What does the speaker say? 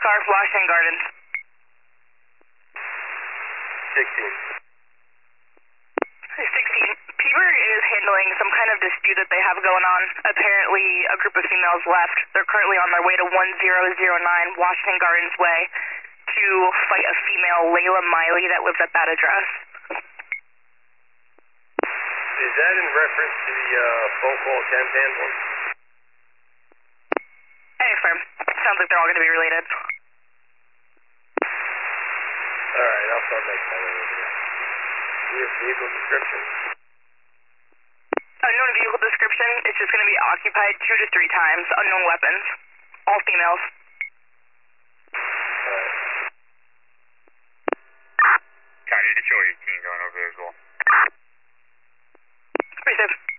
car, Washington Gardens. 16. Hey, 16. Peterborough is handling some kind of dispute that they have going on. Apparently, a group of females left. They're currently on their way to 1009 Washington Gardens Way to fight a female, Layla Miley, that lives at that address. Is that in reference to the phone call Campan one? Hey, firm. Sounds like they're all going to be related. Alright, I'll start making my way over there. Vehicle description? Unknown vehicle description. It's just going to be occupied 2 to 3 times. Unknown weapons. All females. Copy, Detroit 18 going over there as well. Pretty safe.